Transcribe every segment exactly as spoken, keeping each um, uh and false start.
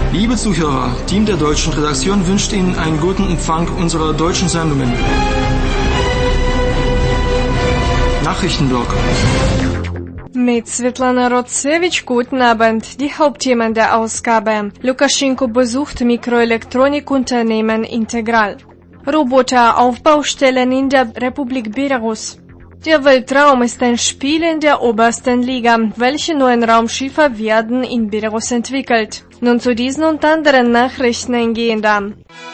Liebe Zuhörer, Team der deutschen Redaktion wünscht Ihnen einen guten Empfang unserer deutschen Sendungen. Nachrichtenblock. Mit Svetlana Rotsevich, guten Abend. Die Hauptthemen der Ausgabe. Lukaschenko besucht Mikroelektronikunternehmen Integral. Roboteraufbaustellen in der Republik Belarus. Der Weltraum ist ein Spiel in der obersten Liga. Welche neuen Raumschiffe werden in Belarus entwickelt? Nun zu diesen und anderen Nachrichten eingehender.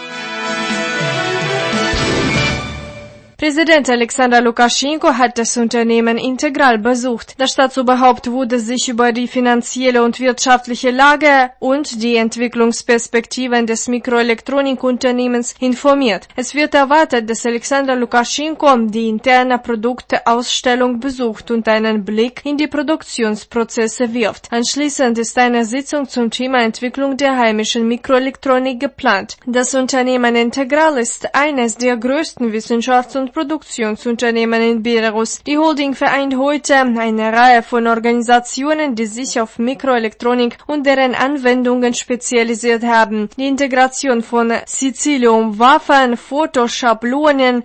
Präsident Alexander Lukaschenko hat das Unternehmen Integral besucht. Das Staatsoberhaupt wurde sich über die finanzielle und wirtschaftliche Lage und die Entwicklungsperspektiven des Mikroelektronikunternehmens informiert. Es wird erwartet, dass Alexander Lukaschenko die interne Produkteausstellung besucht und einen Blick in die Produktionsprozesse wirft. Anschließend ist eine Sitzung zum Thema Entwicklung der heimischen Mikroelektronik geplant. Das Unternehmen Integral ist eines der größten Wissenschafts- und Produktionsunternehmen in Belarus. Die Holding vereint heute eine Reihe von Organisationen, die sich auf Mikroelektronik und deren Anwendungen spezialisiert haben. Die Integration von Sicilium-Waffen, Fotoschablonen,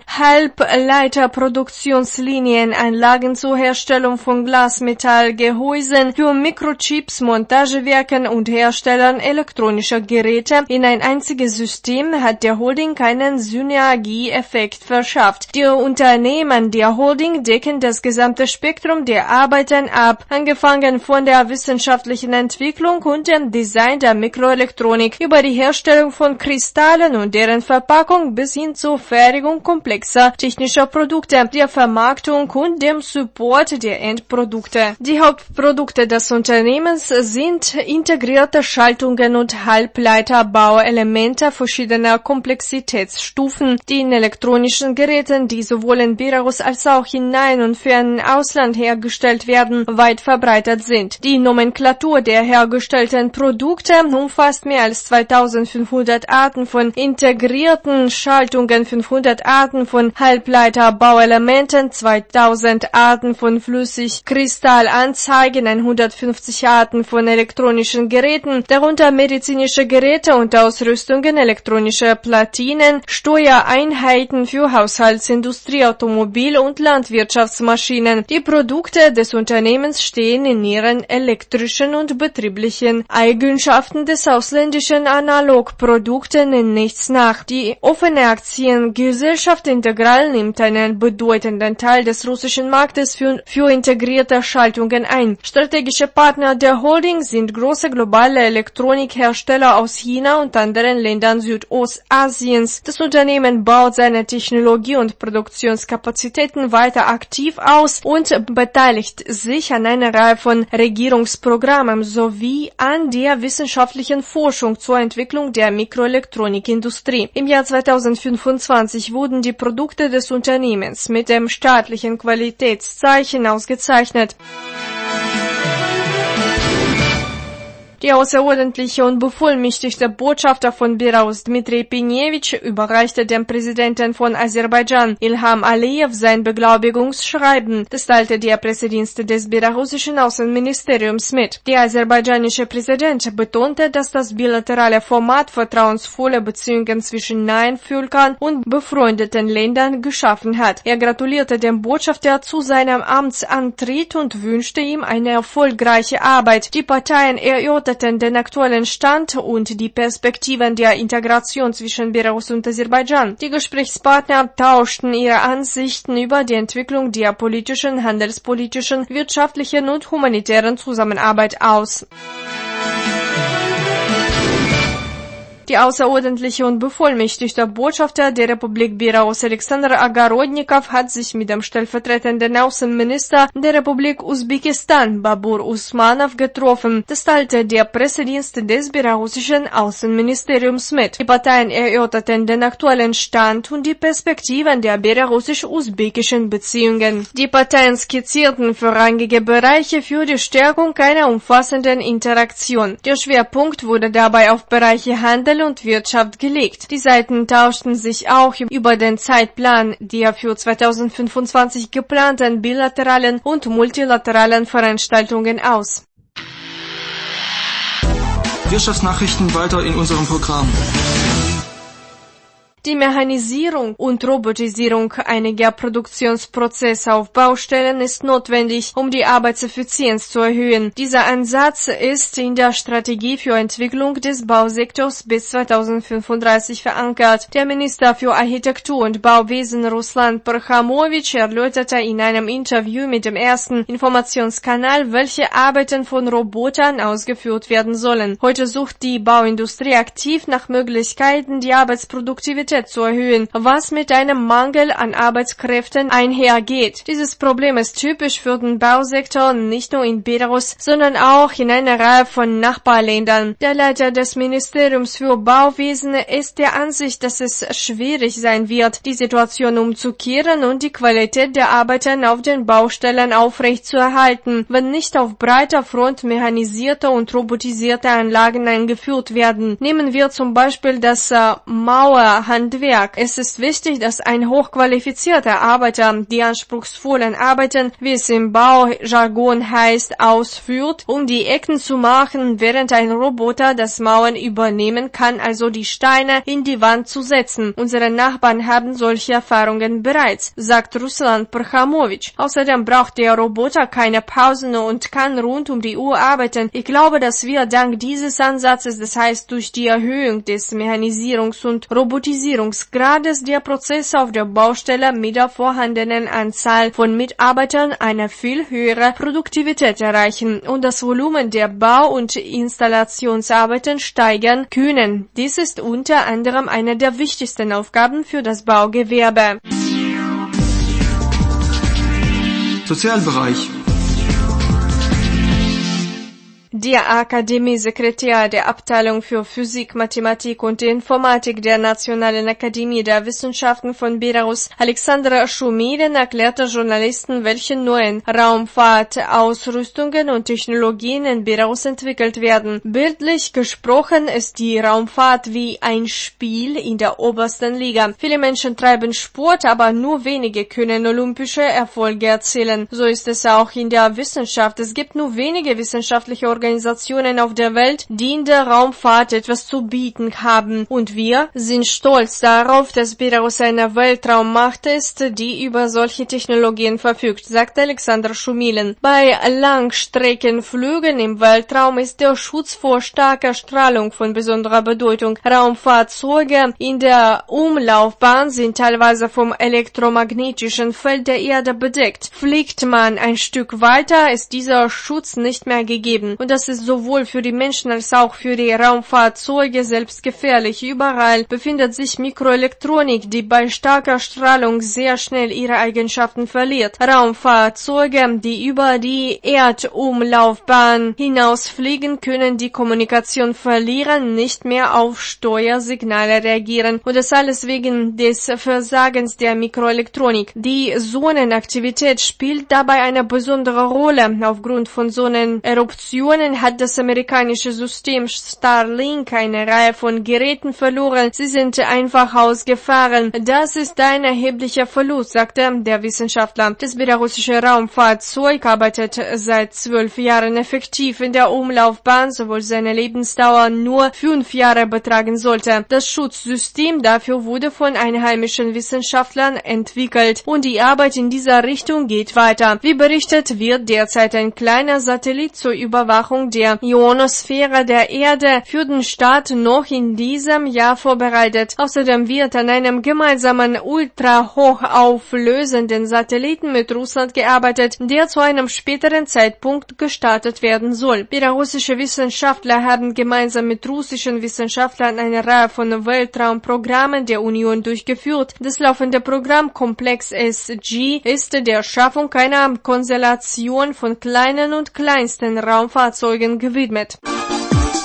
Halbleiterproduktionslinien, Anlagen zur Herstellung von Glasmetallgehäusen für Mikrochips, Montagewerken und Herstellern elektronischer Geräte in ein einziges System hat der Holding einen Synergieeffekt verschafft. Die Unternehmen der Holding decken das gesamte Spektrum der Arbeiten ab, angefangen von der wissenschaftlichen Entwicklung und dem Design der Mikroelektronik über die Herstellung von Kristallen und deren Verpackung bis hin zur Fertigung komplexer technischer Produkte, der Vermarktung und dem Support der Endprodukte. Die Hauptprodukte des Unternehmens sind integrierte Schaltungen und Halbleiterbauelemente verschiedener Komplexitätsstufen, die in elektronischen Geräten, die sowohl in Belarus als auch in nahen und fernen Ausland hergestellt werden, weit verbreitet sind. Die Nomenklatur der hergestellten Produkte umfasst mehr als zweitausendfünfhundert Arten von integrierten Schaltungen, fünfhundert Arten von Halbleiterbauelementen, zweitausend Arten von Flüssigkristallanzeigen, hundertfünfzig Arten von elektronischen Geräten, darunter medizinische Geräte und Ausrüstungen, elektronische Platinen, Steuereinheiten für Haushaltsindustrie, Automobil- und Landwirtschaftsmaschinen. Die Produkte des Unternehmens stehen in ihren elektrischen und betrieblichen Eigenschaften des ausländischen Analogprodukten in nichts nach. Die offene Aktiengesellschaft Integral nimmt einen bedeutenden Teil des russischen Marktes für, für integrierte Schaltungen ein. Strategische Partner der Holding sind große globale Elektronikhersteller aus China und anderen Ländern Südostasiens. Das Unternehmen baut seine Technologie und Produktionskapazitäten weiter aktiv aus und beteiligt sich an einer Reihe von Regierungsprogrammen sowie an der wissenschaftlichen Forschung zur Entwicklung der Mikroelektronikindustrie. Im Jahr zweitausendfünfundzwanzig wurden die Produkte des Unternehmens mit dem staatlichen Qualitätszeichen ausgezeichnet. Der außerordentliche und bevollmächtigte Botschafter von Belarus Dmitri Pinevich überreichte dem Präsidenten von Aserbaidschan Ilham Aliyev sein Beglaubigungsschreiben. Das teilte der Pressedienst des belarussischen Außenministeriums mit. Der aserbaidschanische Präsident betonte, dass das bilaterale Format vertrauensvolle Beziehungen zwischen nahen Völkern und befreundeten Ländern geschaffen hat. Er gratulierte dem Botschafter zu seinem Amtsantritt und wünschte ihm eine erfolgreiche Arbeit. Die Parteien erörterten den aktuellen Stand und die Perspektiven der Integration zwischen Belarus und Aserbaidschan. Die Gesprächspartner tauschten ihre Ansichten über die Entwicklung der politischen, handelspolitischen, wirtschaftlichen und humanitären Zusammenarbeit aus. Die außerordentliche und bevollmächtigte Botschafter der Republik Belarus Alexander Agorodnikow hat sich mit dem stellvertretenden Außenminister der Republik Usbekistan Babur Usmanov getroffen. Das teilte der Pressedienst des belarussischen Außenministeriums mit. Die Parteien erörterten den aktuellen Stand und die Perspektiven der belarussisch-usbekischen Beziehungen. Die Parteien skizzierten vorrangige Bereiche für die Stärkung einer umfassenden Interaktion. Der Schwerpunkt wurde dabei auf Bereiche Handel und Wirtschaft gelegt. Die Seiten tauschten sich auch über den Zeitplan der für zweitausendfünfundzwanzig geplanten bilateralen und multilateralen Veranstaltungen aus. Wirtschaftsnachrichten weiter in unserem Programm. Die Mechanisierung und Robotisierung einiger Produktionsprozesse auf Baustellen ist notwendig, um die Arbeitseffizienz zu erhöhen. Dieser Ansatz ist in der Strategie für Entwicklung des Bausektors bis zweitausendfünfunddreißig verankert. Der Minister für Architektur und Bauwesen Ruslan Parkhamowitsch erläuterte in einem Interview mit dem ersten Informationskanal, welche Arbeiten von Robotern ausgeführt werden sollen. Heute sucht die Bauindustrie aktiv nach Möglichkeiten, die Arbeitsproduktivität zu erhöhen, was mit einem Mangel an Arbeitskräften einhergeht. Dieses Problem ist typisch für den Bausektor nicht nur in Belarus, sondern auch in einer Reihe von Nachbarländern. Der Leiter des Ministeriums für Bauwesen ist der Ansicht, dass es schwierig sein wird, die Situation umzukehren und die Qualität der Arbeiten auf den Baustellen aufrechtzuerhalten, wenn nicht auf breiter Front mechanisierte und robotisierte Anlagen eingeführt werden. Nehmen wir zum Beispiel das äh, Mauerhandwerk. Es ist wichtig, dass ein hochqualifizierter Arbeiter die anspruchsvollen Arbeiten, wie es im Baujargon heißt, ausführt, um die Ecken zu machen, während ein Roboter das Mauern übernehmen kann, also die Steine in die Wand zu setzen. Unsere Nachbarn haben solche Erfahrungen bereits, sagt Ruslan Parkhamowitsch. Außerdem braucht der Roboter keine Pausen und kann rund um die Uhr arbeiten. Ich glaube, dass wir dank dieses Ansatzes, das heißt durch die Erhöhung des Mechanisierungs- und Robotisierungsgrades der Prozesse auf der Baustelle mit der vorhandenen Anzahl von Mitarbeitern eine viel höhere Produktivität erreichen und das Volumen der Bau- und Installationsarbeiten steigern können. Dies ist unter anderem eine der wichtigsten Aufgaben für das Baugewerbe. Sozialbereich. Der Akademiesekretär der Abteilung für Physik, Mathematik und Informatik der Nationalen Akademie der Wissenschaften von Belarus, Alexander Shumilin, erklärte Journalisten, welche neuen Raumfahrtausrüstungen und Technologien in Belarus entwickelt werden. Bildlich gesprochen ist die Raumfahrt wie ein Spiel in der obersten Liga. Viele Menschen treiben Sport, aber nur wenige können olympische Erfolge erzielen. So ist es auch in der Wissenschaft. Es gibt nur wenige wissenschaftliche Organisationen Organisationen auf der Welt, die in der Raumfahrt etwas zu bieten haben. Und wir sind stolz darauf, dass Belarus eine Weltraummacht ist, die über solche Technologien verfügt, sagt Alexander Shumilin. Bei Langstreckenflügen im Weltraum ist der Schutz vor starker Strahlung von besonderer Bedeutung. Raumfahrzeuge in der Umlaufbahn sind teilweise vom elektromagnetischen Feld der Erde bedeckt. Fliegt man ein Stück weiter, ist dieser Schutz nicht mehr gegeben. Und das ist sowohl für die Menschen als auch für die Raumfahrzeuge selbst gefährlich. Überall befindet sich Mikroelektronik, die bei starker Strahlung sehr schnell ihre Eigenschaften verliert. Raumfahrzeuge, die über die Erdumlaufbahn hinausfliegen, können die Kommunikation verlieren, nicht mehr auf Steuersignale reagieren. Und das alles wegen des Versagens der Mikroelektronik. Die Sonnenaktivität spielt dabei eine besondere Rolle. Aufgrund von Sonneneruptionen hat das amerikanische System Starlink eine Reihe von Geräten verloren. Sie sind einfach ausgefahren. Das ist ein erheblicher Verlust, sagte der Wissenschaftler. Das belarussische Raumfahrzeug arbeitet seit zwölf Jahren effektiv in der Umlaufbahn, obwohl seine Lebensdauer nur fünf Jahre betragen sollte. Das Schutzsystem dafür wurde von einheimischen Wissenschaftlern entwickelt und die Arbeit in dieser Richtung geht weiter. Wie berichtet, wird derzeit ein kleiner Satellit zur Überwachung der Ionosphäre der Erde für den Start noch in diesem Jahr vorbereitet. Außerdem wird an einem gemeinsamen ultrahochauflösenden Satelliten mit Russland gearbeitet, der zu einem späteren Zeitpunkt gestartet werden soll. Belarussische Wissenschaftler haben gemeinsam mit russischen Wissenschaftlern eine Reihe von Weltraumprogrammen der Union durchgeführt. Das laufende Programm Komplex S G ist der Schaffung einer Konstellation von kleinen und kleinsten Raumfahrzeugen gewidmet.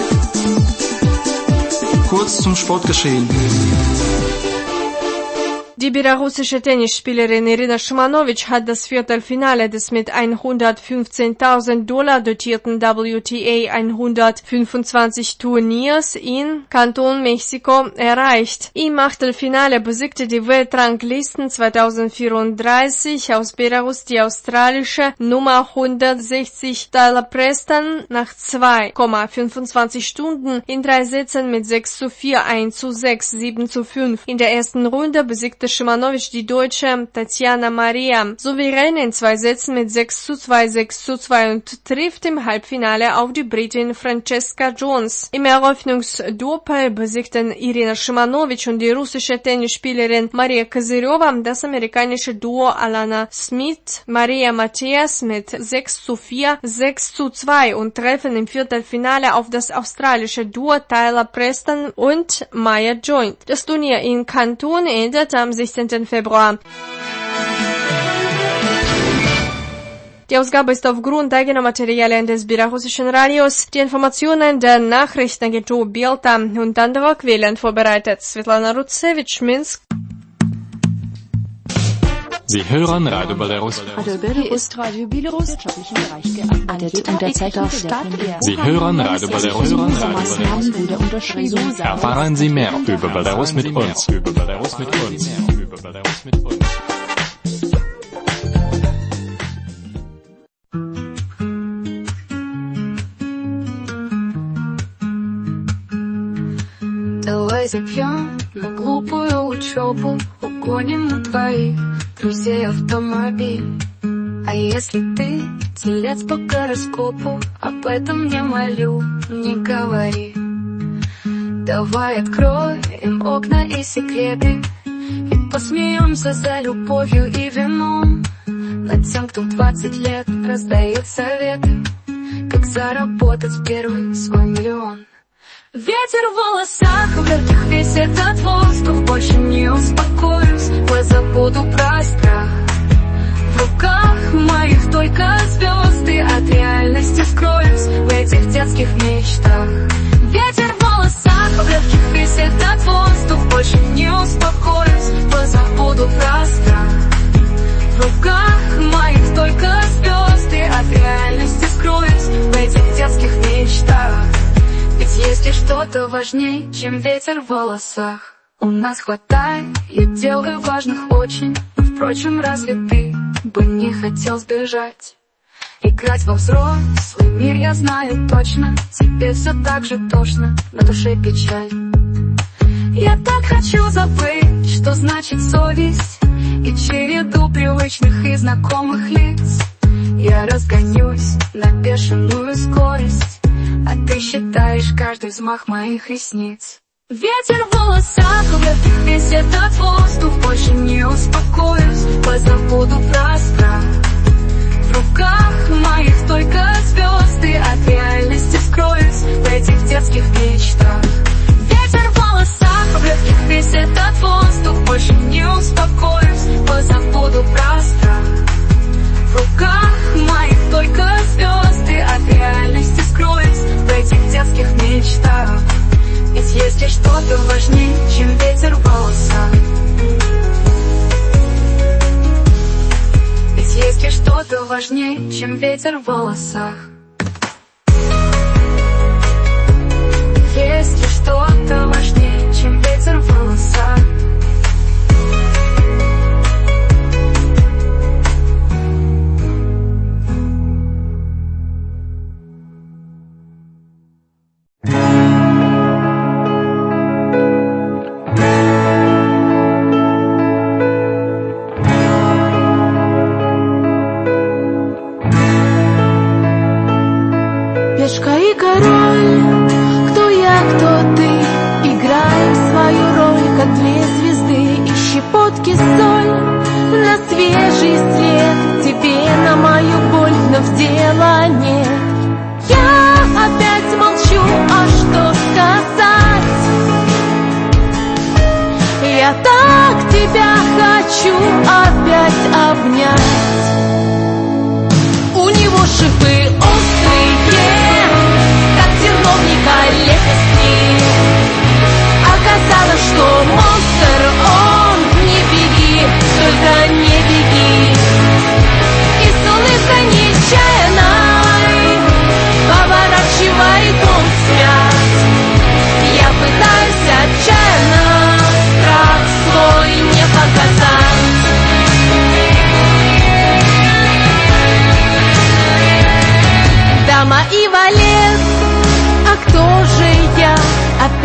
Kurz zum Sportgeschehen. Die belarussische Tennisspielerin Irina Szymanowicz hat das Viertelfinale des mit hundertfünfzehntausend Dollar dotierten W T A hundertfünfundzwanzig Turniers in Canton, Mexiko erreicht. Im Achtelfinale besiegte die Weltranglisten zweitausendvierunddreißig aus Belarus die australische Nummer hundertsechzig Tyler Preston nach zwei Komma fünfundzwanzig Stunden in drei Sätzen mit sechs zu vier, eins zu sechs, sieben zu fünf. In der ersten Runde besiegte Szymanowicz die Deutsche Tatjana Maria souverän in zwei Sätzen mit sechs zu zwei, sechs zu zwei und trifft im Halbfinale auf die Britin Francesca Jones. Im Eröffnungsdoppel besiegten Irina Szymanowicz und die russische Tennisspielerin Maria Kozyrova das amerikanische Duo Alana Smith, Maria Matthias mit sechs zu vier, sechs zu zwei und treffen im Viertelfinale auf das australische Duo Tyler Preston und Maya Joint. Das Turnier in Canton endet am sechzehnten Februar. Die Ausgabe ist aufgrund eigener Materialien des belarussischen Radios, die Informationen der Nachrichtenagentur Belta und anderer Quellen vorbereitet. Svetlana Rutsevich, Minsk. Sie hören Radio Belarus. Radio Belarus ist Radio Belarus wirtschaftlichen Bereich gearbeitet. Unterzeichner Stadt. Sie hören Radio Belarus. Maßnahmen wurde unterschrieben. Erfahren Sie mehr über Belarus mit uns. Über Belarus mit uns. Über Belarus mit uns. Давай запьем на глупую учебу, угоним на двоих друзей автомобиль. А если ты телец по гороскопу, об этом не молю, не говори. Давай откроем окна и секреты и посмеемся за любовью и вином над тем, кто в двадцать лет раздает советы, как заработать первый свой миллион. Ветер в волосах, в легких весь этот воздух. Больше не успокоюсь, позабуду про страх. В руках моих только звезды, от реальности скроюсь в этих детских мечтах. Ветер в волосах, в легких весь этот воздух. Больше не успокоюсь, позабуду про страх. В руках моих только звезды, от реальности скроюсь в этих детских мечтах. Ведь есть ли что-то важнее, чем ветер в волосах? У нас хватает дел и важных очень. Впрочем, разве ты бы не хотел сбежать? Играть во взрослый мир я знаю точно. Тебе все так же тошно, на душе печаль. Я так хочу забыть, что значит совесть, и череду привычных и знакомых лиц. Я разгонюсь на бешеную скорость, а ты считаешь каждый взмах моих ресниц. Ветер в волосах, в легких весь этот воздух. Больше не успокоюсь, позабуду про страх. В руках моих только звезды, от реальности скроюсь в этих детских мечтах. Ветер в волосах, в легких весь этот воздух. Больше не успокоюсь, позабуду про страх. В руках моих только звезды, от реальности скроюсь в этих детских мечтах. Ведь есть ли что-то важнее, чем ветер в волосах? Ведь есть ли что-то важнее, чем ветер в волосах? Есть ли что-то важнее, чем ветер в волосах?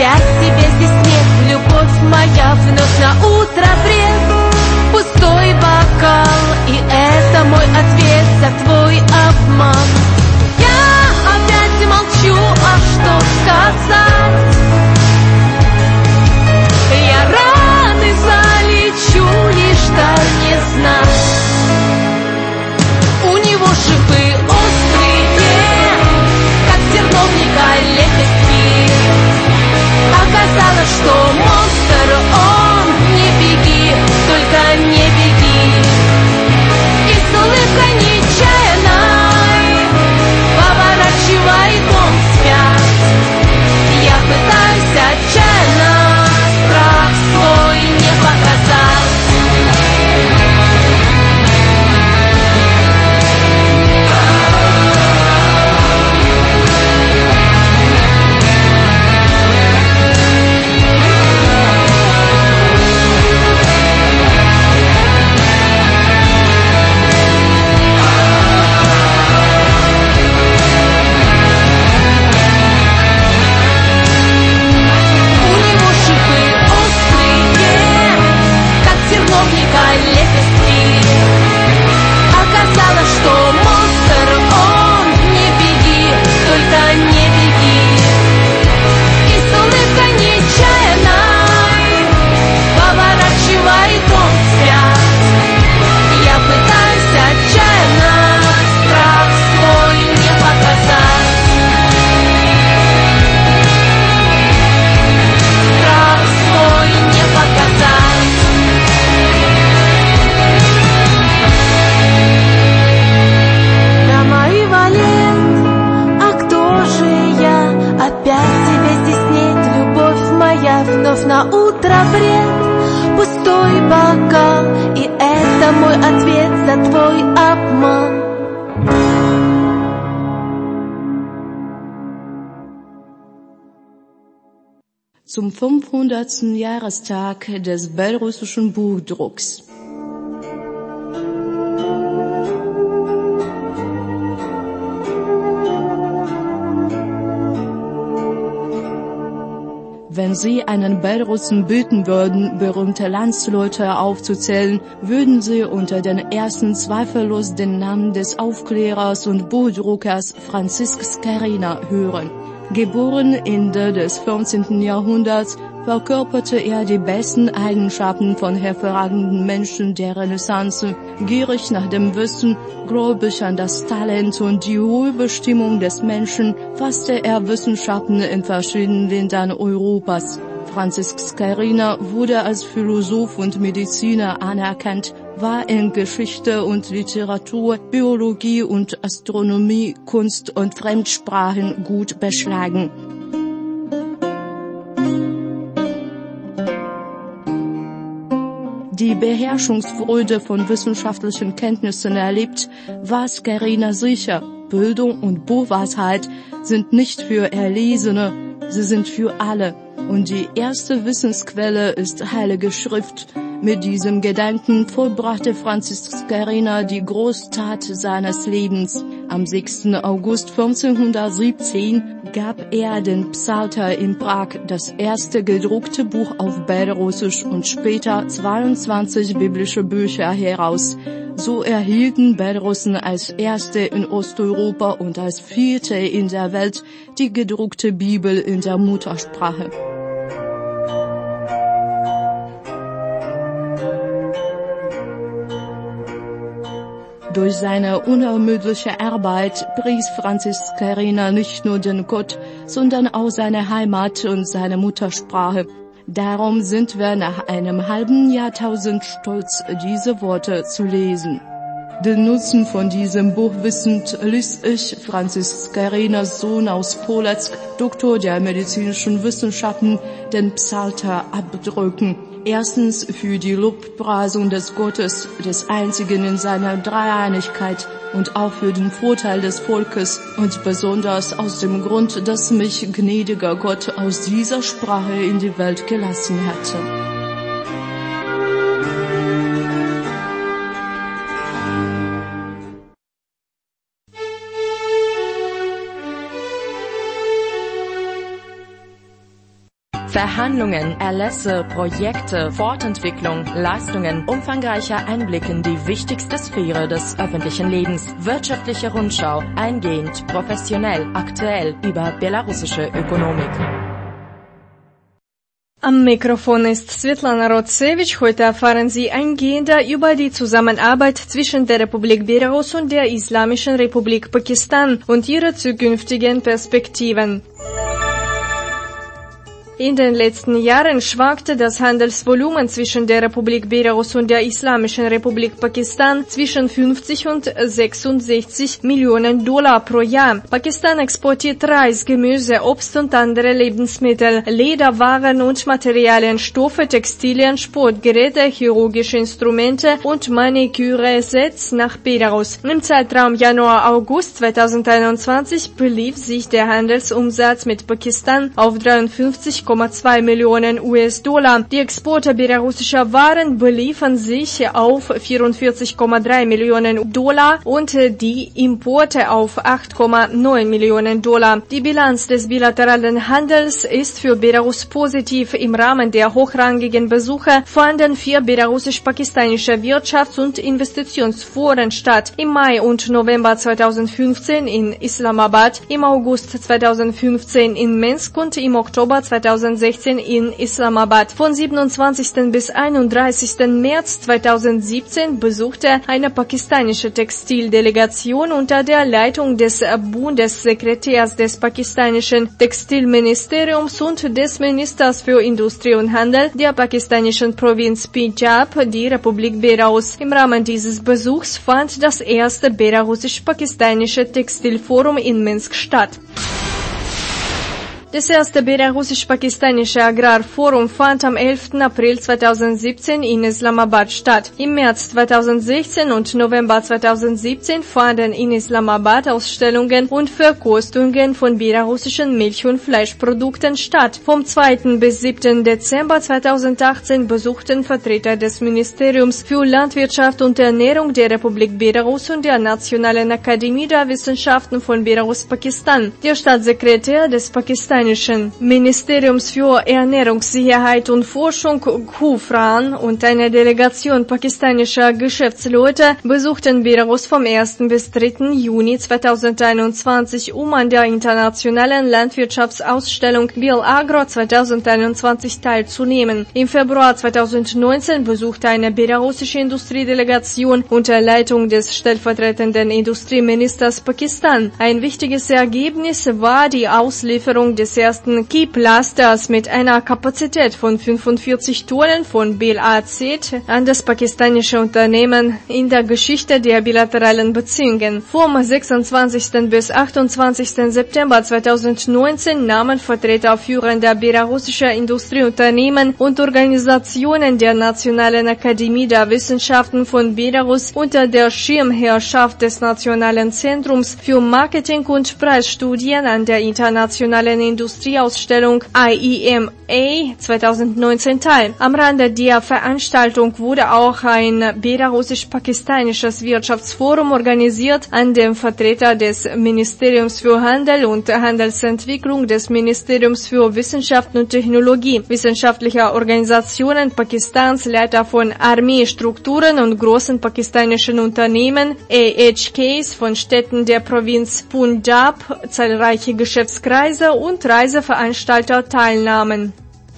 опять тебе здесь нет, любовь моя, вновь на утро бред, пустой бокал, и это мой ответ за твой обман. Я опять молчу, а что сказать? Я раны залечу, лишь дай мне знать. У него шипы острые, как терновника лепестки. Оказалось, что монстр он, не беги, только не беги. И с улыбкой нечаянной поворачивает он вспять. Я пытаюсь отчаянно страх свой не показать. Вновь на утро бред, пустой бокал, и это мой ответ за твой обман. Zum fünfhundertsten Jahrestag des belarussischen Buchdrucks. Wenn Sie einen Belarussen bitten würden, berühmte Landsleute aufzuzählen, würden Sie unter den ersten zweifellos den Namen des Aufklärers und Buchdruckers Franzisk Skarina hören. Geboren Ende des fünfzehnten Jahrhunderts, verkörperte er die besten Eigenschaften von hervorragenden Menschen der Renaissance, gierig nach dem Wissen, gläubig an das Talent und die hohe Bestimmung des Menschen, fasste er Wissenschaften in verschiedenen Ländern Europas. Franzisk Skarina wurde als Philosoph und Mediziner anerkannt, war in Geschichte und Literatur, Biologie und Astronomie, Kunst und Fremdsprachen gut beschlagen. Die Beherrschungsfreude von wissenschaftlichen Kenntnissen erlebt, war Skarina sicher. Bildung und Buchweisheit sind nicht für Erlesene, sie sind für alle. Und die erste Wissensquelle ist Heilige Schrift. Mit diesem Gedanken vollbrachte Franzisk Skarina die Großtat seines Lebens. Am sechsten August fünfzehnhundertsiebzehn gab er den Psalter in Prag, das erste gedruckte Buch auf Belarussisch und später zweiundzwanzig biblische Bücher heraus. So erhielten Belarussen als erste in Osteuropa und als vierte in der Welt die gedruckte Bibel in der Muttersprache. Durch seine unermüdliche Arbeit pries Franzisk Skarina nicht nur den Gott, sondern auch seine Heimat und seine Muttersprache. Darum sind wir nach einem halben Jahrtausend stolz, diese Worte zu lesen. Den Nutzen von diesem Buch wissend, ließ ich, Franzisk Skarinas Sohn aus Polotsk, Doktor der medizinischen Wissenschaften, den Psalter abdrücken. Erstens für die Lobpreisung des Gottes, des Einzigen in seiner Dreieinigkeit und auch für den Vorteil des Volkes und besonders aus dem Grund, dass mich gnädiger Gott aus dieser Sprache in die Welt gelassen hatte. Verhandlungen, Erlässe, Projekte, Fortentwicklung, Leistungen, umfangreicher Einblick in die wichtigste Sphäre des öffentlichen Lebens. Wirtschaftliche Rundschau, eingehend, professionell, aktuell über belarussische Ökonomik. Am Mikrofon ist Svetlana Rotsevich. Heute erfahren Sie eingehender über die Zusammenarbeit zwischen der Republik Belarus und der Islamischen Republik Pakistan und ihre zukünftigen Perspektiven. In den letzten Jahren schwankte das Handelsvolumen zwischen der Republik Belarus und der Islamischen Republik Pakistan zwischen fünfzig und sechsundsechzig Millionen Dollar pro Jahr. Pakistan exportiert Reis, Gemüse, Obst und andere Lebensmittel, Lederwaren und Materialien, Stoffe, Textilien, Sportgeräte, chirurgische Instrumente und Maniküre-Sets nach Belarus. Im Zeitraum Januar-August zweitausendeinundzwanzig belief sich der Handelsumsatz mit Pakistan auf dreiundfünfzig Komma zwei Millionen U S-Dollar. Die Exporte belarussischer Waren beliefen sich auf vierundvierzig Komma drei Millionen Dollar und die Importe auf acht Komma neun Millionen Dollar. Die Bilanz des bilateralen Handels ist für Belarus positiv. Im Rahmen der hochrangigen Besuche fanden vier belarussisch-pakistanische Wirtschafts- und Investitionsforen statt. Im Mai und November zweitausendfünfzehn in Islamabad, im August zweitausendfünfzehn in Minsk und im Oktober zweitausendsechzehn in Islamabad. Von siebenundzwanzigsten bis einunddreißigsten März zweitausendsiebzehn besuchte eine pakistanische Textildelegation unter der Leitung des Bundessekretärs des pakistanischen Textilministeriums und des Ministers für Industrie und Handel der pakistanischen Provinz Punjab die Republik Belarus. Im Rahmen dieses Besuchs fand das erste belarussisch-pakistanische Textilforum in Minsk statt. Das erste belarussisch-pakistanische Agrarforum fand am elften April zweitausendsiebzehn in Islamabad statt. Im März zweitausendsechzehn und November zweitausendsiebzehn fanden in Islamabad Ausstellungen und Verkostungen von belarussischen Milch- und Fleischprodukten statt. Vom zweiten bis siebten Dezember zweitausendachtzehn besuchten Vertreter des Ministeriums für Landwirtschaft und Ernährung der Republik Belarus und der Nationalen Akademie der Wissenschaften von Belarus Pakistan. Der Staatssekretär des Pakistan Ministeriums für Ernährungssicherheit und Forschung Ghufran und eine Delegation pakistanischer Geschäftsleute besuchten Belarus vom ersten bis dritten Juni zweitausendeinundzwanzig, um an der internationalen Landwirtschaftsausstellung Belagro zweitausendeinundzwanzig teilzunehmen. Im Februar zweitausendneunzehn besuchte eine belarussische Industriedelegation unter Leitung des stellvertretenden Industrieministers Pakistan. Ein wichtiges Ergebnis war die Auslieferung des ersten Key-Plasters mit einer Kapazität von fünfundvierzig Tonnen von B L A Z an das pakistanische Unternehmen in der Geschichte der bilateralen Beziehungen. Vom sechsundzwanzigsten bis achtundzwanzigsten September zweitausendneunzehn nahmen Vertreter führender belarussischer Industrieunternehmen und Organisationen der Nationalen Akademie der Wissenschaften von Belarus unter der Schirmherrschaft des Nationalen Zentrums für Marketing und Preisstudien an der internationalen Industrieausstellung I E M A zweitausendneunzehn teil. Am Rande der Veranstaltung wurde auch ein belarussisch-pakistanisches Wirtschaftsforum organisiert, an dem Vertreter des Ministeriums für Handel und Handelsentwicklung, des Ministeriums für Wissenschaft und Technologie, wissenschaftlicher Organisationen Pakistans, Leiter von Armeestrukturen und großen pakistanischen Unternehmen, A H Ks von Städten der Provinz Punjab, zahlreiche Geschäftskreise und Reiseveranstalter teilnahmen.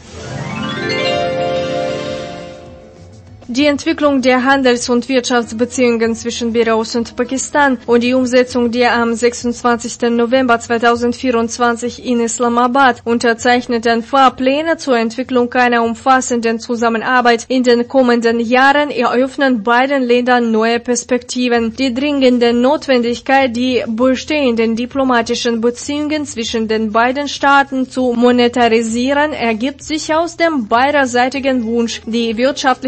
Die Entwicklung der Handels- und Wirtschaftsbeziehungen zwischen Belarus und Pakistan und die Umsetzung der am sechsundzwanzigsten November zweitausendvierundzwanzig in Islamabad unterzeichneten Fahrpläne zur Entwicklung einer umfassenden Zusammenarbeit in den kommenden Jahren eröffnen beiden Ländern neue Perspektiven. Die dringende Notwendigkeit, die bestehenden diplomatischen Beziehungen zwischen den beiden Staaten zu monetarisieren, ergibt sich aus dem beiderseitigen Wunsch, die wirtschaftlichen und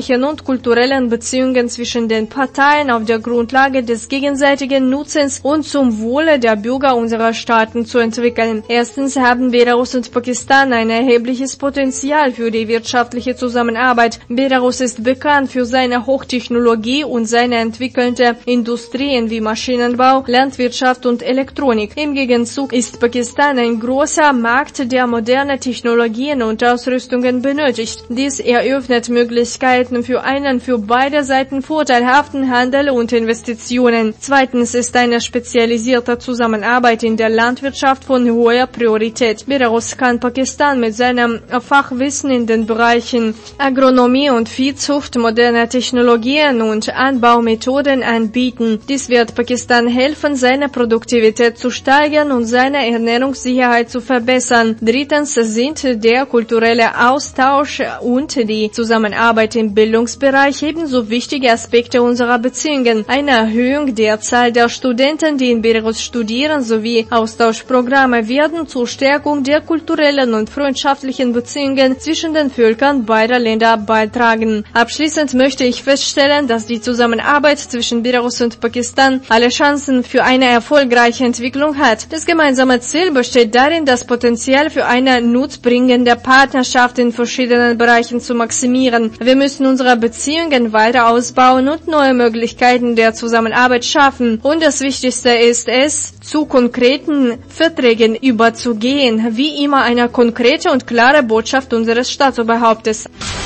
kulturellen Beziehungen zwischen den Parteien auf der Grundlage des gegenseitigen Nutzens und zum Wohle der Bürger unserer Staaten zu entwickeln. Erstens haben Belarus und Pakistan ein erhebliches Potenzial für die wirtschaftliche Zusammenarbeit. Belarus ist bekannt für seine Hochtechnologie und seine entwickelte Industrien wie Maschinenbau, Landwirtschaft und Elektronik. Im Gegenzug ist Pakistan ein großer Markt, der moderne Technologien und Ausrüstungen benötigt. Dies eröffnet Möglichkeiten für einen für beide Seiten vorteilhaften Handel und Investitionen. Zweitens ist eine spezialisierte Zusammenarbeit in der Landwirtschaft von hoher Priorität. Belarus kann Pakistan mit seinem Fachwissen in den Bereichen Agronomie und Viehzucht, moderne Technologien und Anbaumethoden anbieten. Dies wird Pakistan helfen, seine Produktivität zu steigern und seine Ernährungssicherheit zu verbessern. Drittens sind der kulturelle Austausch und die Zusammenarbeit im Bildungsbereich ebenso wichtige Aspekte unserer Beziehungen. Eine Erhöhung der Zahl der Studenten, die in Belarus studieren, sowie Austauschprogramme werden zur Stärkung der kulturellen und freundschaftlichen Beziehungen zwischen den Völkern beider Länder beitragen. Abschließend möchte ich feststellen, dass die Zusammenarbeit zwischen Belarus und Pakistan alle Chancen für eine erfolgreiche Entwicklung hat. Das gemeinsame Ziel besteht darin, das Potenzial für eine nutzbringende Partnerschaft in verschiedenen Bereichen zu maximieren. Wir müssen unsere Beziehungen weiter ausbauen und neue Möglichkeiten der Zusammenarbeit schaffen. Und das Wichtigste ist es, zu konkreten Verträgen überzugehen, wie immer eine konkrete und klare Botschaft unseres Staatsoberhauptes.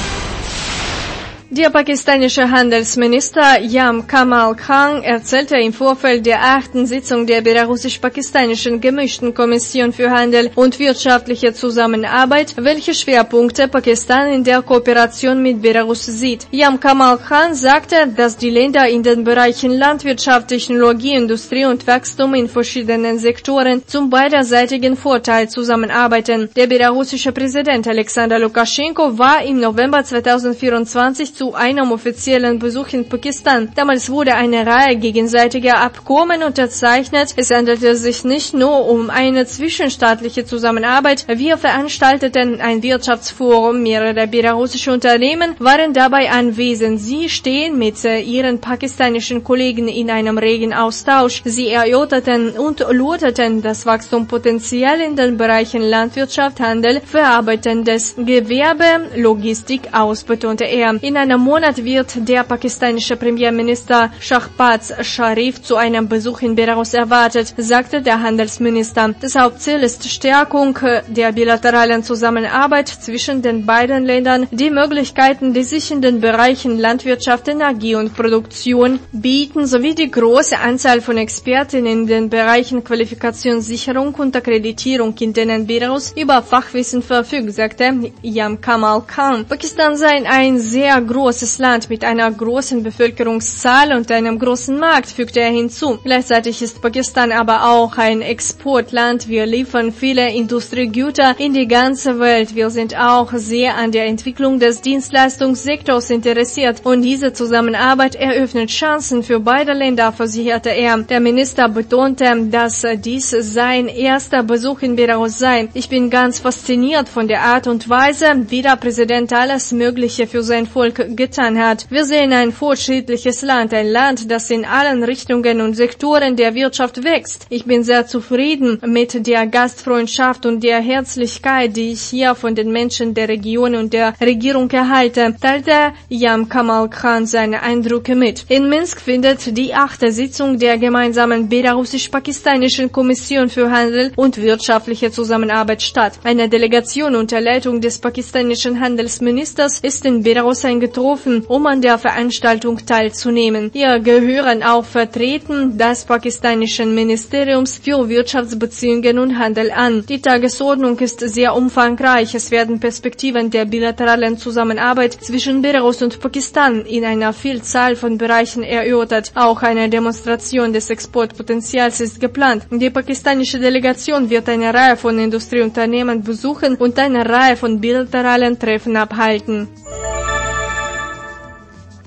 Der pakistanische Handelsminister Yam Kamal Khan erzählte im Vorfeld der achten Sitzung der belarussisch-pakistanischen gemischten Kommission für Handel und wirtschaftliche Zusammenarbeit, welche Schwerpunkte Pakistan in der Kooperation mit Belarus sieht. Yam Kamal Khan sagte, dass die Länder in den Bereichen Landwirtschaft, Technologie, Industrie und Wachstum in verschiedenen Sektoren zum beiderseitigen Vorteil zusammenarbeiten. Der belarussische Präsident Alexander Lukaschenko war im November zweitausendvierundzwanzig zu einem offiziellen Besuch in Pakistan. Damals wurde eine Reihe gegenseitiger Abkommen unterzeichnet. Es handelte sich nicht nur um eine zwischenstaatliche Zusammenarbeit. Wir veranstalteten ein Wirtschaftsforum. Mehrere belarussische Unternehmen waren dabei anwesend. Sie stehen mit ihren pakistanischen Kollegen in einem regen Austausch. Sie erörterten und loteten das Wachstumspotenzial in den Bereichen Landwirtschaft, Handel, verarbeitendes Gewerbe, Logistik aus, betonte er. In einem Monat wird der pakistanische Premierminister Shahbaz Sharif zu einem Besuch in Belarus erwartet, sagte der Handelsminister. Das Hauptziel ist Stärkung der bilateralen Zusammenarbeit zwischen den beiden Ländern, die Möglichkeiten, die sich in den Bereichen Landwirtschaft, Energie und Produktion bieten, sowie die große Anzahl von Experten in den Bereichen Qualifikationssicherung und Akkreditierung, in denen Belarus über Fachwissen verfügt, sagte Yam Kamal Khan. Pakistan sei ein sehr großes Land mit einer großen Bevölkerungszahl und einem großen Markt, fügte er hinzu. Gleichzeitig ist Pakistan aber auch ein Exportland. Wir liefern viele Industriegüter in die ganze Welt. Wir sind auch sehr an der Entwicklung des Dienstleistungssektors interessiert und diese Zusammenarbeit eröffnet Chancen für beide Länder, versicherte er. Der Minister betonte, dass dies sein erster Besuch in Belarus sei. Ich bin ganz fasziniert von der Art und Weise, wie der Präsident alles Mögliche für sein Volk getan hat. Wir sehen ein fortschrittliches Land, ein Land, das in allen Richtungen und Sektoren der Wirtschaft wächst. Ich bin sehr zufrieden mit der Gastfreundschaft und der Herzlichkeit, die ich hier von den Menschen der Region und der Regierung erhalte, teilte Yam Kamal Khan seine Eindrücke mit. In Minsk findet die achte Sitzung der gemeinsamen belarussisch-pakistanischen Kommission für Handel und wirtschaftliche Zusammenarbeit statt. Eine Delegation unter Leitung des pakistanischen Handelsministers ist in Belarus eingetroffen, um an der Veranstaltung teilzunehmen. Hier gehören auch Vertreter des pakistanischen Ministeriums für Wirtschaftsbeziehungen und Handel an. Die Tagesordnung ist sehr umfangreich. Es werden Perspektiven der bilateralen Zusammenarbeit zwischen Belarus und Pakistan in einer Vielzahl von Bereichen erörtert. Auch eine Demonstration des Exportpotenzials ist geplant. Die pakistanische Delegation wird eine Reihe von Industrieunternehmen besuchen und eine Reihe von bilateralen Treffen abhalten.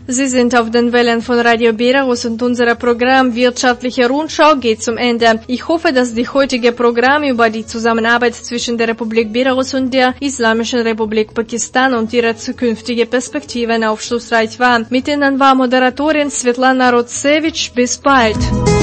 Sie sind auf den Wellen von Radio Belarus und unser Programm Wirtschaftliche Rundschau geht zum Ende. Ich hoffe, dass die heutige Programm über die Zusammenarbeit zwischen der Republik Belarus und der Islamischen Republik Pakistan und ihre zukünftige Perspektiven aufschlussreich war. Mit Ihnen war Moderatorin Svetlana Rotsevich. Bis bald.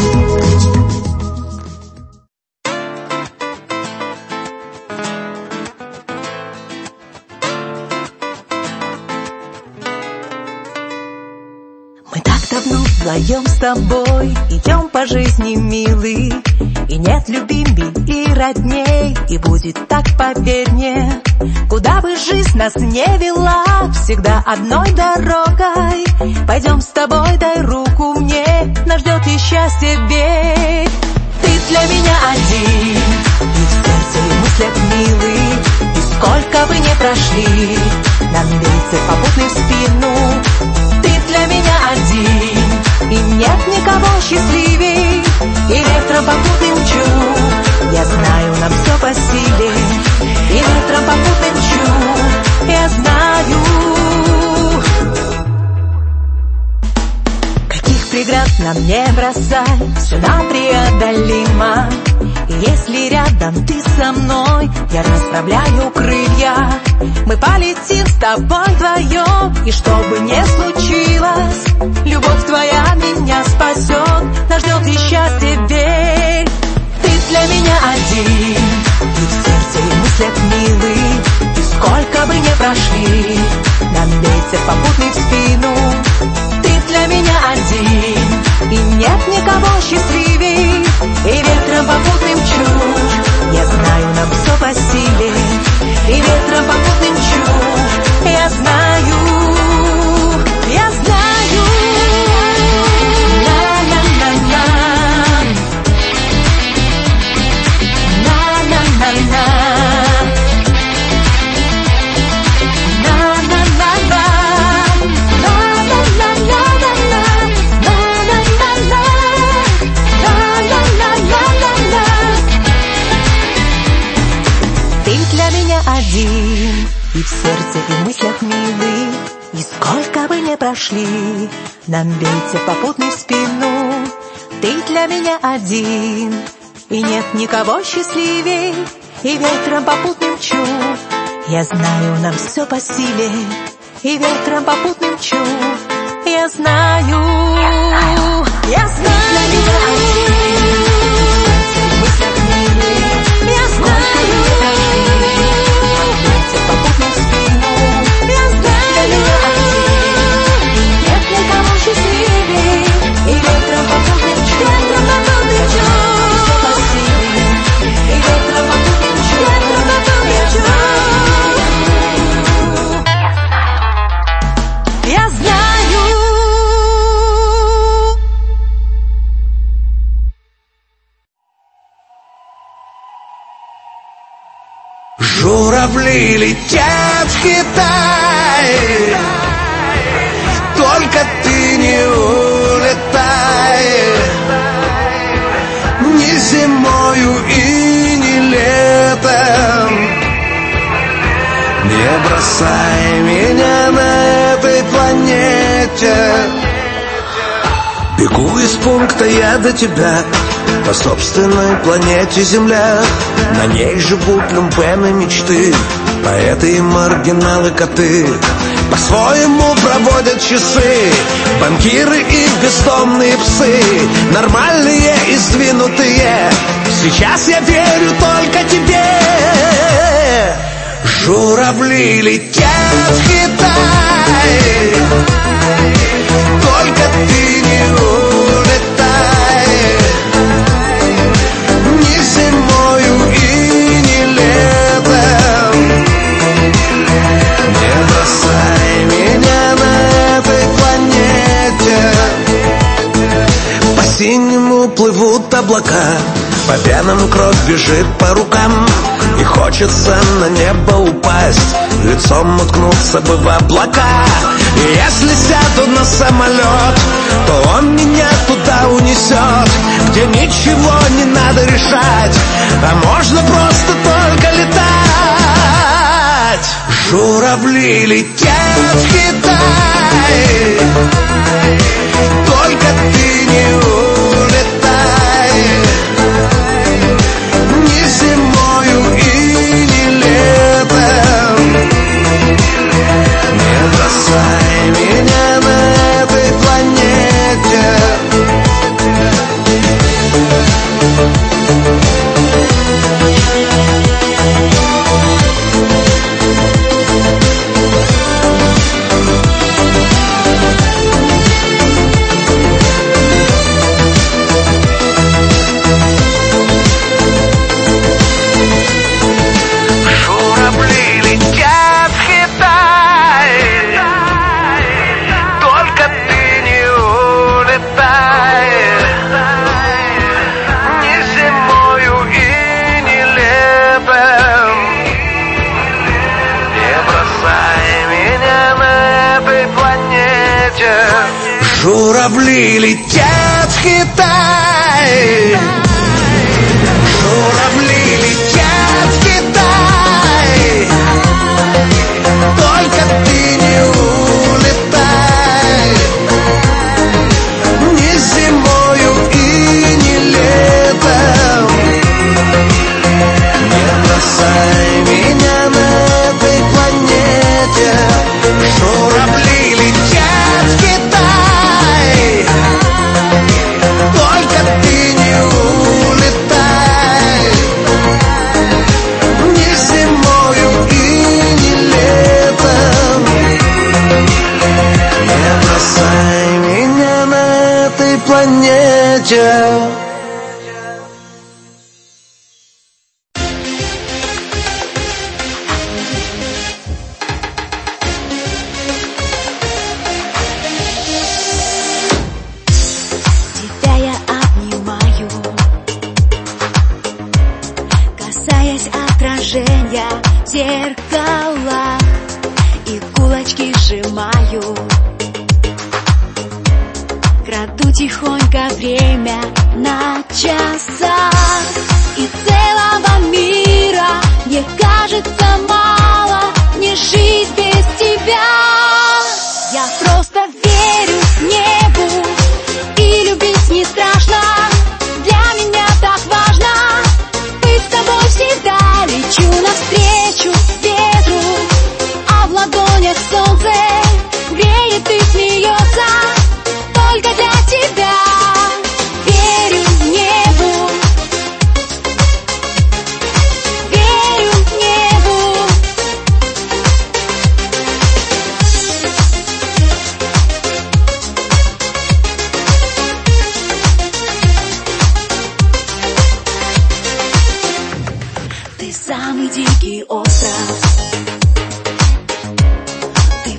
Вдвоем с тобой идем по жизни, милый, и нет любимей и родней, и будет так, поверь мне. Куда бы жизнь нас не вела, всегда одной дорогой. Пойдем с тобой, дай руку мне, нас ждет и счастье, верь. Ты для меня один, и в сердце и мыслях, милый, и сколько бы ни прошли нам ветер попутный в спину. Ты для меня один, и нет никого счастливей, и ветром попутным мчу. Я знаю, нам все по силе, и ветром попутным мчу. Я знаю, каких преград нам не бросай, все нам преодолимо. И если рядом ты со мной, я расправляю крылья. Мы полетим с тобой вдвоем, и что бы ни случилось, любовь твоя меня спасет, нас ждет и счастье, верь. Ты для меня один, и в сердце и мыслях, милый, и сколько бы ни прошли нам ветер попутный в спину. Ты для меня один, и нет никого счастливей, и ветром попутным мчу. Я знаю, нам все по силе, и ветром попутным мчу. Я знаю, я знаю. На-на-на-на, на-на-на-на, на-на-на-на, ты для меня один, и в сердце и мыслях, милый, и сколько бы ни прошли нам ветер попутный в спину. Ты для меня один, и нет никого счастливей, и ветром попутным мчу. Я знаю, нам все по силе, и ветром попутным мчу. Я знаю, я знаю, для меня один, в мыслях, милый, я знаю. Попутным в спину, я знаю, нет никого счастливей, и ветром попутным мчу, ветром попутным мчу, и ветром попутным мчу, ветром попутным мчу. Я знаю. Журавли летят в Китай, только ты не улетай, ни зимою и ни летом. Не бросай меня на этой планете. Бегу из пункта я до тебя, по собственной планете Земля. На ней живут люмпены мечты, поэты и маргиналы коты. По-своему проводят часы банкиры и бездомные псы. Нормальные и сдвинутые, сейчас я верю только тебе. Журавли летят в Китай, только ты не улетай, ни зимою и ни летом. Не бросай меня на этой планете. По синему плывут облака, по пенам кровь бежит по рукам, и хочется на небо упасть, лицом уткнуться бы в облака. И если сяду на самолет, то он меня туда унесет, где ничего не надо решать, а можно просто только летать. Журавли летят в Китай, Только ты не улетай, ни зимою и ни летом. Не бросай меня на этой планете. Журавли летят в Китай, только ты не улетай, ни зимою и ни летом. Не бросай меня на этой планете. Журавли летят в Китай, журавли летят в Китай, только ты не улетай, ни зимою и ни летом. Не бросай меня на этой планете. Журавли летят в Китай, только ты не улетай, ни зимою и ни летом. Не бросай меня на этой планете. Тебя я обнимаю, касаясь отражения зеркала, и кулачки сжимаю. Краду тихонько время на часах, и целого мира мне кажется мало, не жить без тебя. Я просто верю небу, и любить не страшно. Для меня так важно быть с тобой всегда. Лечу навстречу ветру, а в ладонях солнце греет и смеется только для тебя. Верю небу, верю небу. Ты самый дикий остров, ты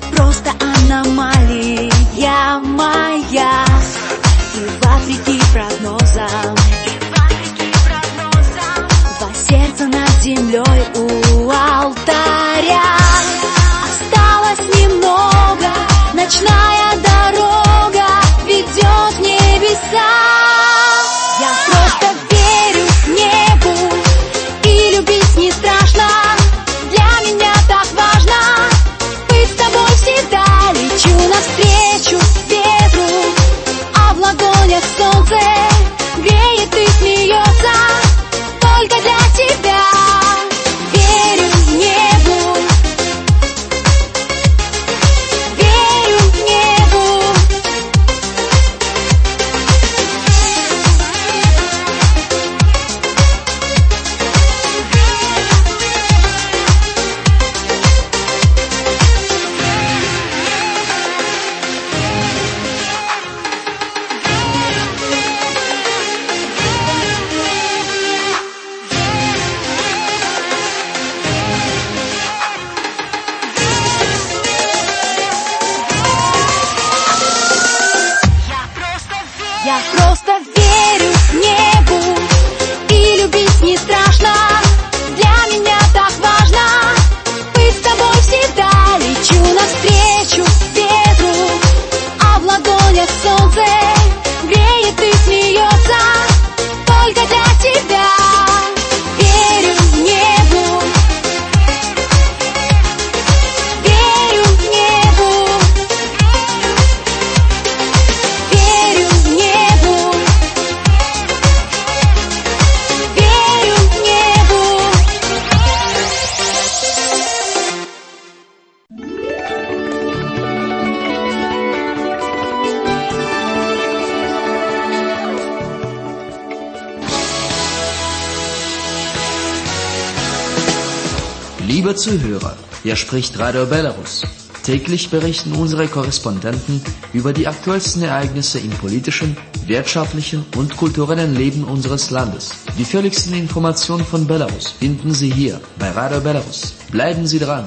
Liebe Zuhörer, hier spricht Radio Belarus. Täglich berichten unsere Korrespondenten über die aktuellsten Ereignisse im politischen, wirtschaftlichen und kulturellen Leben unseres Landes. Die völligsten Informationen von Belarus finden Sie hier bei Radio Belarus. Bleiben Sie dran!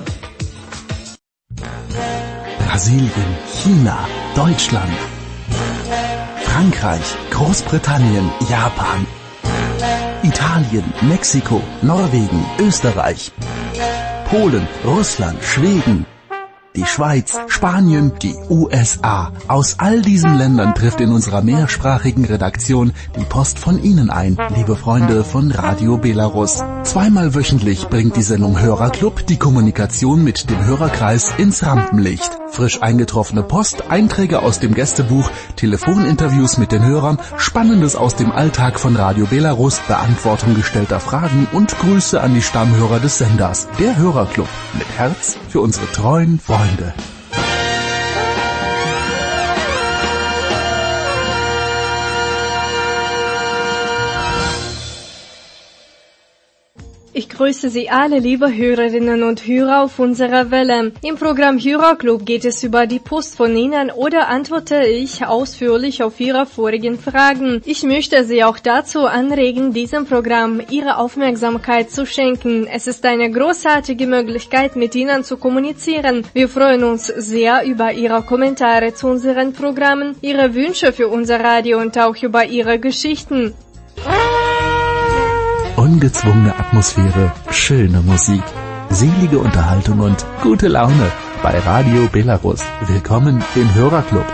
Brasilien, China, Deutschland, Frankreich, Großbritannien, Japan, Italien, Mexiko, Norwegen, Österreich, Polen, Russland, Schweden, die Schweiz, Spanien, die U S A. Aus all diesen Ländern trifft in unserer mehrsprachigen Redaktion die Post von Ihnen ein, liebe Freunde von Radio Belarus. Zweimal wöchentlich bringt die Sendung Hörerclub die Kommunikation mit dem Hörerkreis ins Rampenlicht. Frisch eingetroffene Post, Einträge aus dem Gästebuch, Telefoninterviews mit den Hörern, Spannendes aus dem Alltag von Radio Belarus, Beantwortung gestellter Fragen und Grüße an die Stammhörer des Senders. Der Hörerclub mit Herz für unsere treuen Freunde. Ich grüße Sie alle, liebe Hörerinnen und Hörer auf unserer Welle. Im Programm Hörerclub geht es über die Post von Ihnen oder antworte ich ausführlich auf Ihre vorigen Fragen. Ich möchte Sie auch dazu anregen, diesem Programm Ihre Aufmerksamkeit zu schenken. Es ist eine großartige Möglichkeit, mit Ihnen zu kommunizieren. Wir freuen uns sehr über Ihre Kommentare zu unseren Programmen, Ihre Wünsche für unser Radio und auch über Ihre Geschichten. Ungezwungene Atmosphäre, schöne Musik, selige Unterhaltung und gute Laune bei Radio Belarus. Willkommen im Hörerclub.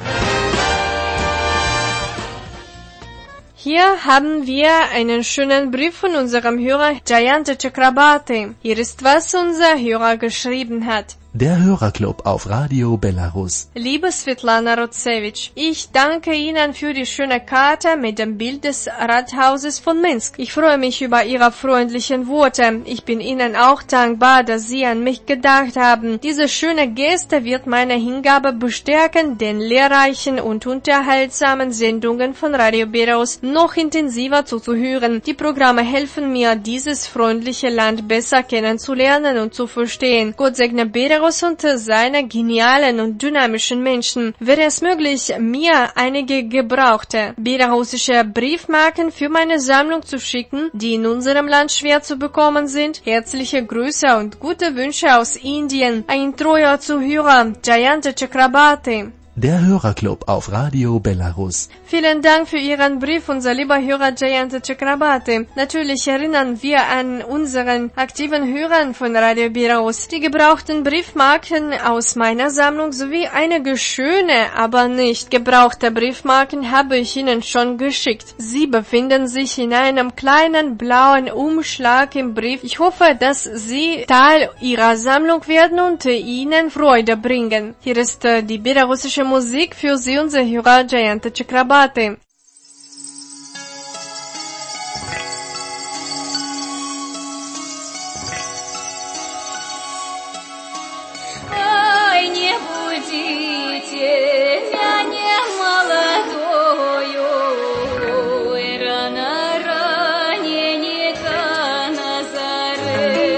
Hier haben wir einen schönen Brief von unserem Hörer Jayanta Chakrabarti. Hier ist, was unser Hörer geschrieben hat. Der Hörerclub auf Radio Belarus. Liebe Svetlana Rotsevich, ich danke Ihnen für die schöne Karte mit dem Bild des Rathauses von Minsk. Ich freue mich über Ihre freundlichen Worte. Ich bin Ihnen auch dankbar, dass Sie an mich gedacht haben. Diese schöne Geste wird meine Hingabe bestärken, den lehrreichen und unterhaltsamen Sendungen von Radio Belarus noch intensiver zuzuhören. Die Programme helfen mir, dieses freundliche Land besser kennenzulernen und zu verstehen. Gott segne Belarus und seine genialen und dynamischen Menschen. Wäre es möglich, mir einige gebrauchte belarussische Briefmarken für meine Sammlung zu schicken, die in unserem Land schwer zu bekommen sind? Herzliche Grüße und gute Wünsche aus Indien. Ein treuer Zuhörer, Jayanta Chakrabarti. Der Hörerclub auf Radio Belarus. Vielen Dank für Ihren Brief, unser lieber Hörer Jayanta Chakrabarti. Natürlich erinnern wir an unseren aktiven Hörern von Radio Belarus. Die gebrauchten Briefmarken aus meiner Sammlung sowie einige schöne, aber nicht gebrauchte Briefmarken habe ich Ihnen schon geschickt. Sie befinden sich in einem kleinen blauen Umschlag im Brief. Ich hoffe, dass sie Teil Ihrer Sammlung werden und Ihnen Freude bringen. Hier ist äh, die belarussische Musik für Sie, unser Hörer Jayanta Chakrabarti. Ой, не будите меня молодою, рано раненько на заре.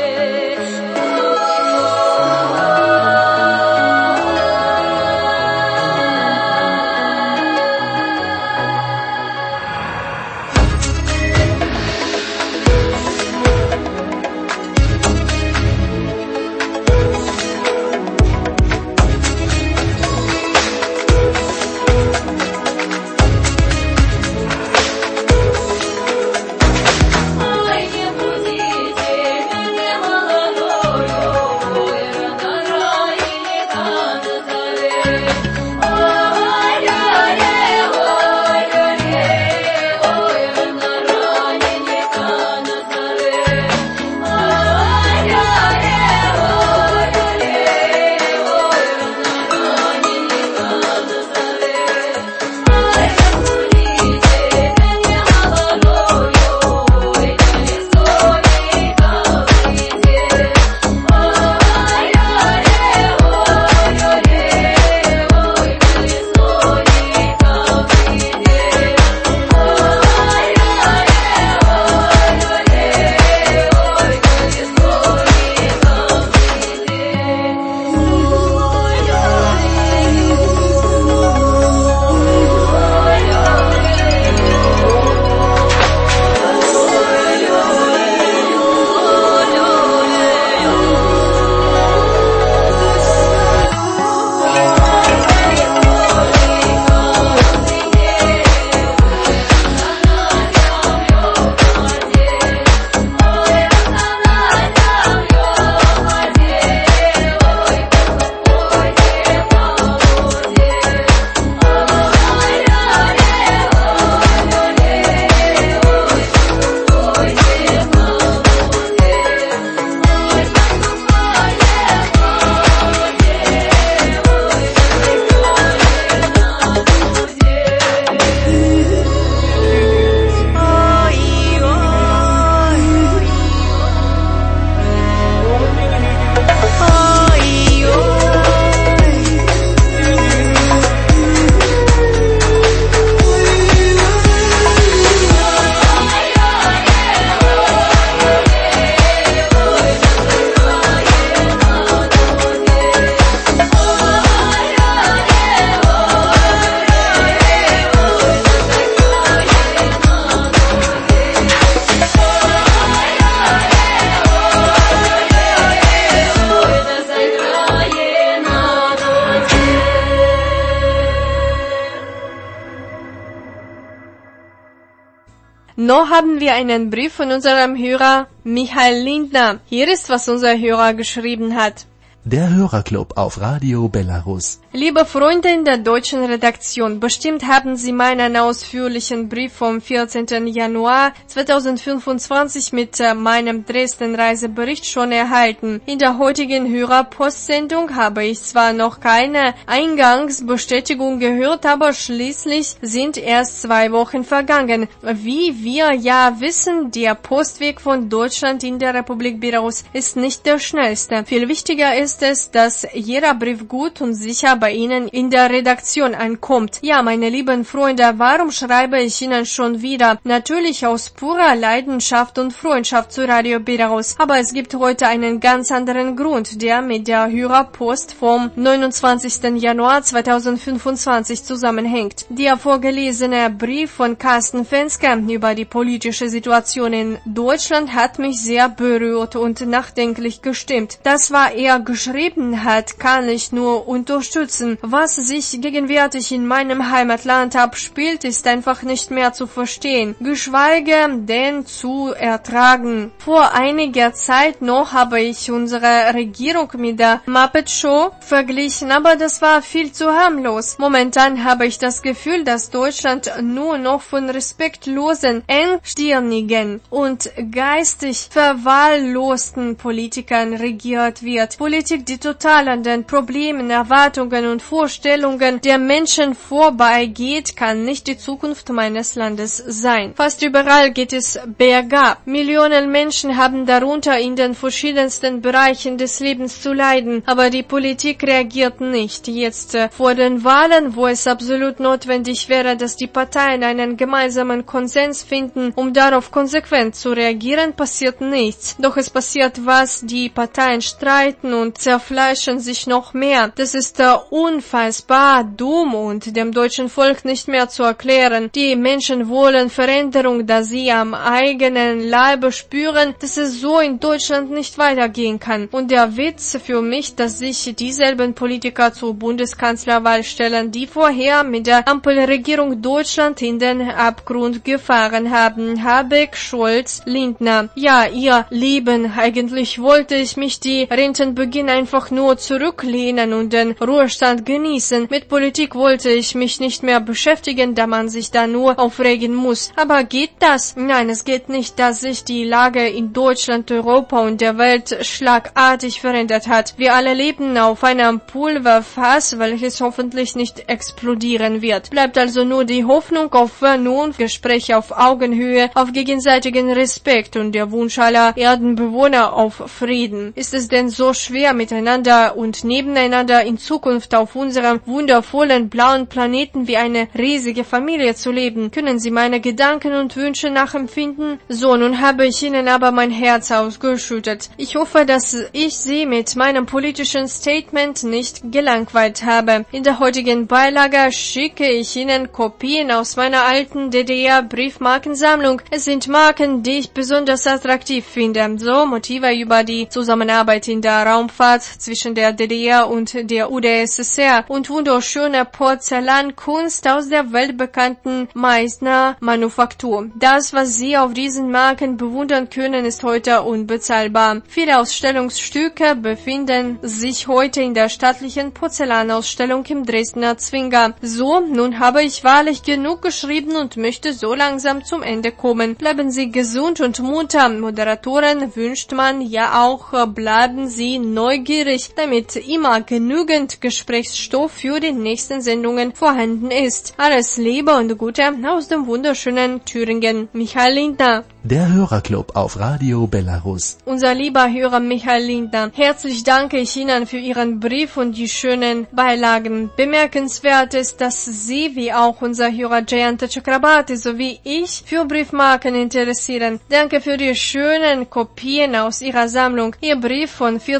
Noch haben wir einen Brief von unserem Hörer Michael Lindner. Hier ist, was unser Hörer geschrieben hat. Der Hörerclub auf Radio Belarus. Liebe Freunde in der deutschen Redaktion, bestimmt haben Sie meinen ausführlichen Brief vom vierzehnten Januar zweitausendfünfundzwanzig mit äh, meinem Dresden-Reisebericht schon erhalten. In der heutigen Hörerpostsendung habe ich zwar noch keine Eingangsbestätigung gehört, aber schließlich sind erst zwei Wochen vergangen. Wie wir ja wissen, der Postweg von Deutschland in der Republik Belarus ist nicht der schnellste. Viel wichtiger ist es, dass jeder Brief gut und sicher bei Ihnen in der Redaktion ankommt. Ja, meine lieben Freunde, warum schreibe ich Ihnen schon wieder? Natürlich aus purer Leidenschaft und Freundschaft zu Radio Belarus. Aber es gibt heute einen ganz anderen Grund, der mit der Hörerpost vom neunundzwanzigsten Januar zweitausendfünfundzwanzig zusammenhängt. Der vorgelesene Brief von Carsten Fenske über die politische Situation in Deutschland hat mich sehr berührt und nachdenklich gestimmt. Das war eher geschrieben hat, kann ich nur unterstützen. Was sich gegenwärtig in meinem Heimatland abspielt, ist einfach nicht mehr zu verstehen, geschweige denn zu ertragen. Vor einiger Zeit noch habe ich unsere Regierung mit der Muppet Show verglichen, aber das war viel zu harmlos. Momentan habe ich das Gefühl, dass Deutschland nur noch von respektlosen, engstirnigen und geistig verwahrlosten Politikern regiert wird. Politik, die total an den Problemen, Erwartungen und Vorstellungen der Menschen vorbeigeht, kann nicht die Zukunft meines Landes sein. Fast überall geht es bergab. Millionen Menschen haben darunter in den verschiedensten Bereichen des Lebens zu leiden, aber die Politik reagiert nicht. Jetzt äh, vor den Wahlen, wo es absolut notwendig wäre, dass die Parteien einen gemeinsamen Konsens finden, um darauf konsequent zu reagieren, passiert nichts. Doch es passiert was, die Parteien streiten und zerfleischen sich noch mehr. Das ist uh, unfassbar dumm und dem deutschen Volk nicht mehr zu erklären. Die Menschen wollen Veränderung, da sie am eigenen Leibe spüren, dass es so in Deutschland nicht weitergehen kann. Und der Witz für mich, dass sich dieselben Politiker zur Bundeskanzlerwahl stellen, die vorher mit der Ampelregierung Deutschland in den Abgrund gefahren haben. Habeck, Scholz, Lindner. Ja, ihr Lieben, eigentlich wollte ich mich die Rentenbeginn einfach nur zurücklehnen und den Ruhestand genießen. Mit Politik wollte ich mich nicht mehr beschäftigen, da man sich da nur aufregen muss. Aber geht das? Nein, es geht nicht, dass sich die Lage in Deutschland, Europa und der Welt schlagartig verändert hat. Wir alle leben auf einem Pulverfass, welches hoffentlich nicht explodieren wird. Bleibt also nur die Hoffnung auf Vernunft, Gespräche auf Augenhöhe, auf gegenseitigen Respekt und der Wunsch aller Erdenbewohner auf Frieden. Ist es denn so schwer, miteinander und nebeneinander in Zukunft auf unserem wundervollen blauen Planeten wie eine riesige Familie zu leben? Können Sie meine Gedanken und Wünsche nachempfinden? So, nun habe ich Ihnen aber mein Herz ausgeschüttet. Ich hoffe, dass ich Sie mit meinem politischen Statement nicht gelangweilt habe. In der heutigen Beilage schicke ich Ihnen Kopien aus meiner alten D D R-Briefmarkensammlung. Es sind Marken, die ich besonders attraktiv finde. So Motive über die Zusammenarbeit in der Raumfahrt zwischen der D D R und der U d S S R und wunderschöne Porzellankunst aus der weltbekannten Meißner Manufaktur. Das, was Sie auf diesen Marken bewundern können, ist heute unbezahlbar. Viele Ausstellungsstücke befinden sich heute in der stattlichen Porzellanausstellung im Dresdner Zwinger. So, nun habe ich wahrlich genug geschrieben und möchte so langsam zum Ende kommen. Bleiben Sie gesund und munter. Moderatoren wünscht man ja auch, bleiben Sie neugierig, damit immer genügend Gesprächsstoff für die nächsten Sendungen vorhanden ist. Alles Liebe und Gute aus dem wunderschönen Thüringen. Michael Lindner. Der Hörerclub auf Radio Belarus. Unser lieber Hörer Michael Lindner, herzlich danke ich Ihnen für Ihren Brief und die schönen Beilagen. Bemerkenswert ist, dass Sie, wie auch unser Hörer Jayanta Chakrabarti sowie ich, für Briefmarken interessieren. Danke für die schönen Kopien aus Ihrer Sammlung. Ihr Brief von vierzehnten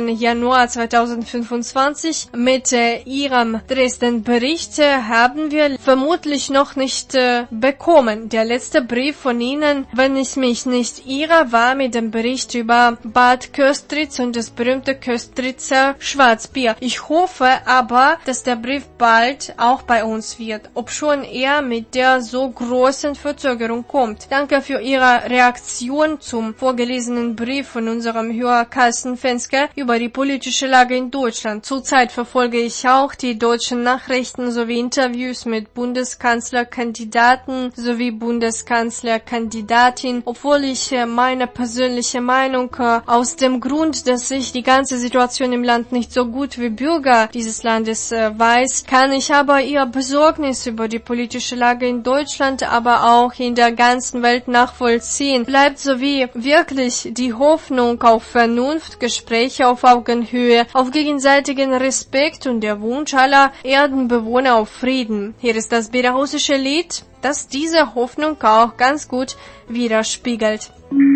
Januar zweitausendfünfundzwanzig. Mit äh, Ihrem Dresden-Bericht äh, haben wir vermutlich noch nicht äh, bekommen. Der letzte Brief von Ihnen, wenn ich mich nicht irre, war mit dem Bericht über Bad Köstritz und das berühmte Köstritzer Schwarzbier. Ich hoffe aber, dass der Brief bald auch bei uns wird, obschon er mit der so großen Verzögerung kommt. Danke für Ihre Reaktion zum vorgelesenen Brief von unserem Hörer Carsten Fenske über die politische Lage in Deutschland. Zurzeit verfolge ich auch die deutschen Nachrichten sowie Interviews mit Bundeskanzlerkandidaten sowie Bundeskanzlerkandidatin, obwohl ich äh, meine persönliche Meinung äh, aus dem Grund, dass ich die ganze Situation im Land nicht so gut wie Bürger dieses Landes äh, weiß, kann ich aber Ihr Besorgnis über die politische Lage in Deutschland, aber auch in der ganzen Welt nachvollziehen. Bleibt sowie wirklich die Hoffnung auf Vernunft, Gespräche auf Augenhöhe, auf gegenseitigen Respekt und der Wunsch aller Erdenbewohner auf Frieden. Hier ist das belarussische Lied, das diese Hoffnung auch ganz gut widerspiegelt.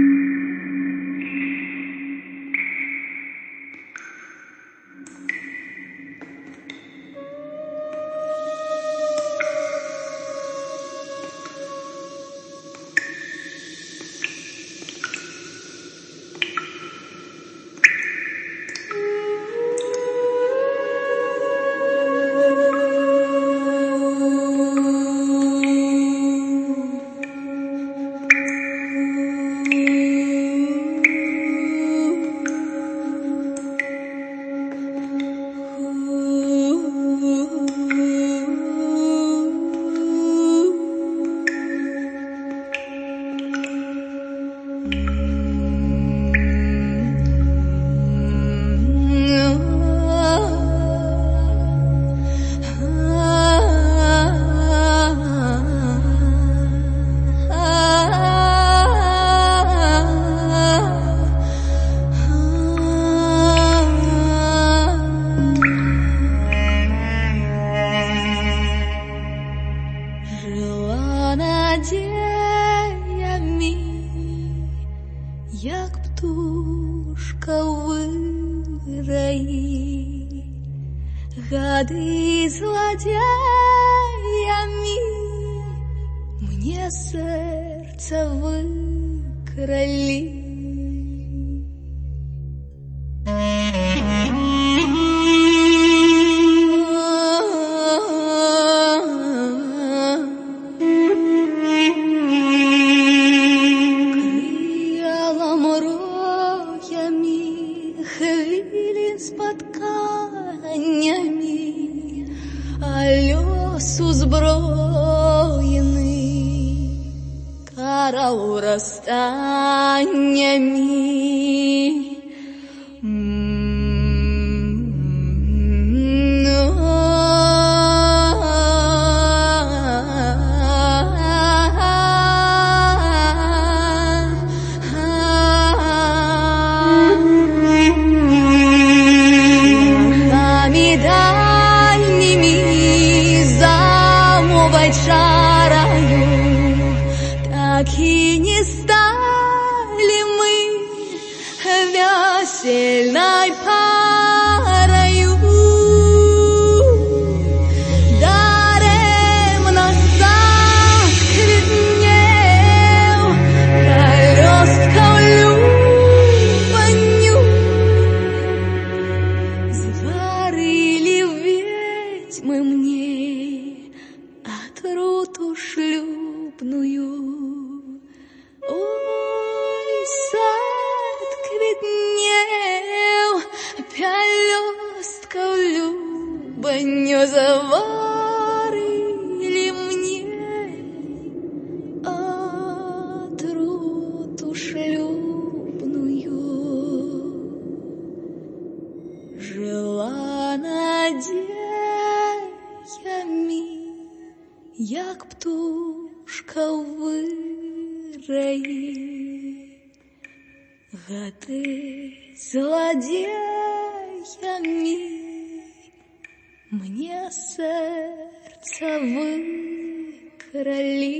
Гады злодеями мне сердце выкрали. Як птушка в вираї, гады злодеями мне сердце выкрали.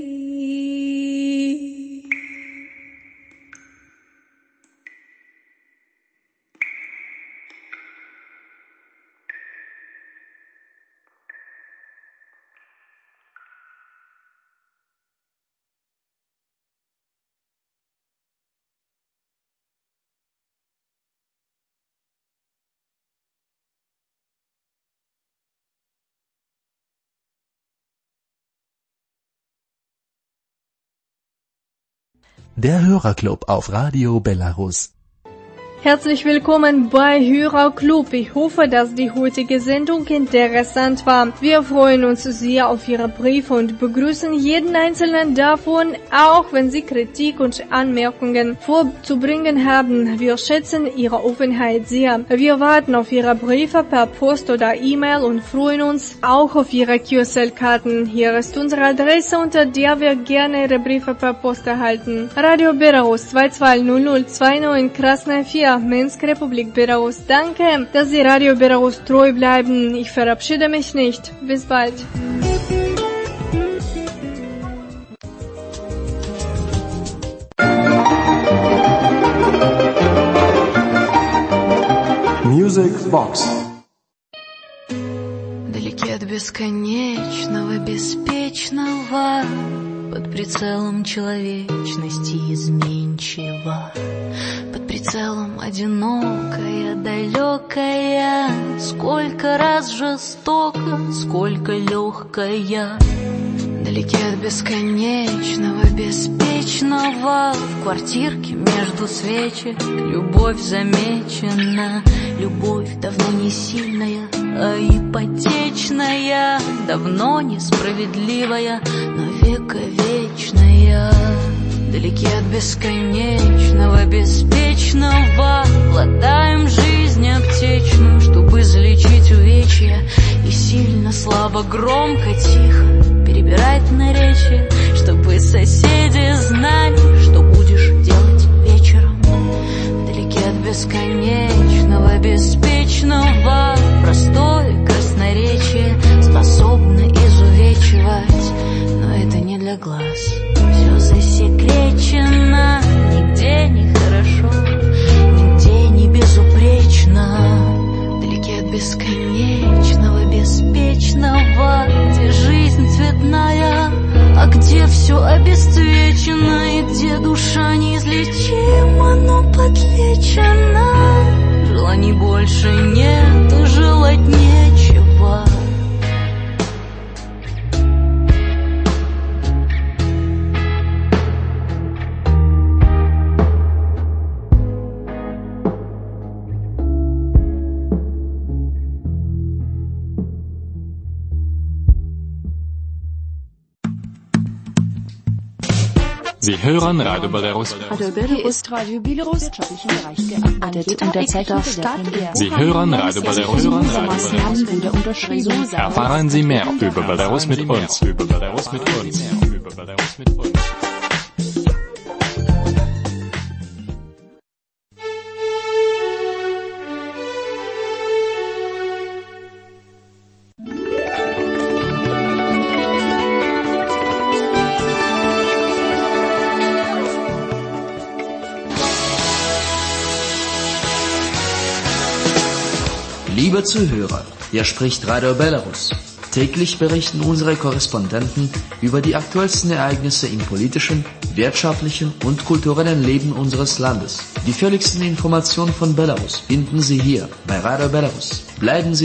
Der Hörerclub auf Radio Belarus. Herzlich willkommen bei Hörerclub. Ich hoffe, dass die heutige Sendung interessant war. Wir freuen uns sehr auf Ihre Briefe und begrüßen jeden einzelnen davon, auch wenn Sie Kritik und Anmerkungen vorzubringen haben. Wir schätzen Ihre Offenheit sehr. Wir warten auf Ihre Briefe per Post oder E-Mail und freuen uns auch auf Ihre Q S L-Karten. Hier ist unsere Adresse, unter der wir gerne Ihre Briefe per Post erhalten. Radio Belarus zwei zwei null null zwei neun Krasnaya vier, Minsk, Republik Belarus. Danke, dass Sie Radio Belarus treu bleiben. Ich verabschiede mich nicht. Bis bald. Music Box. Далеки от бесконечного, беспечного, под прицелом человечности изменчива, под прицелом одинокая, далекая, сколько раз жестоко, сколько легкая. Далеки от бесконечного, беспечного, в квартирке между свечек любовь замечена. Любовь давно не сильная, а ипотечная, давно несправедливая, но вековечная. Далеки от бесконечного, беспечного, глотаем жизнь аптечную, чтобы залечить увечья, и сильно, слабо, громко, тихо перебирать наречия, чтобы соседи знали, что будешь делать вечером. Вдалеке от бесконечного, беспечного, простое красноречие способно изувечивать, но это не для глаз. Все засекречено, нигде не хорошо, нигде не безупречно. Вдалеке от бесконечного, беспечного, где жизнь цветная, а где все обесцвечено, и где душа неизлечима, но подлечена. Желаний больше нет, и желать нечего. Sie hören Radio Belarus. Radio Belarus, Radio Belarus, wirtschaftlichen Bereich gearbeitet. Unterzeichner Stadt. Sie hören Radio Belarus. Maßnahmen wieder unterschrieben. Erfahren Sie mehr über Belarus mit uns. Über Belarus mit uns. Über Belarus mit uns. Liebe Zuhörer, hier spricht Radio Belarus. Täglich berichten unsere Korrespondenten über die aktuellsten Ereignisse im politischen, wirtschaftlichen und kulturellen Leben unseres Landes. Die völligsten Informationen von Belarus finden Sie hier bei Radio Belarus. Bleiben Sie